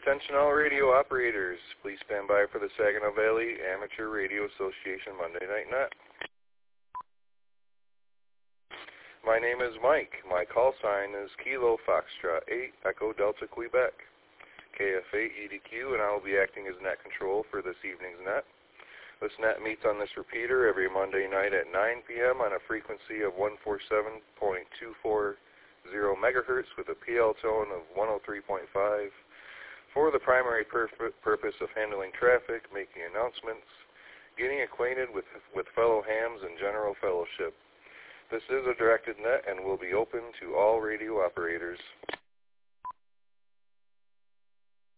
Attention all radio operators. Please stand by for the Saginaw Valley Amateur Radio Association Monday Night Net. My name is Mike. My call sign is Kilo Foxtrot 8 Echo Delta Quebec, KF8 EDQ, and I will be acting as net control for this evening's net. This net meets on this repeater every Monday night at 9 p.m. on a frequency of 147.240 megahertz with a PL tone of 103.5 for the primary purpose of handling traffic, making announcements, getting acquainted with fellow hams, and general fellowship. This is a directed net and will be open to all radio operators.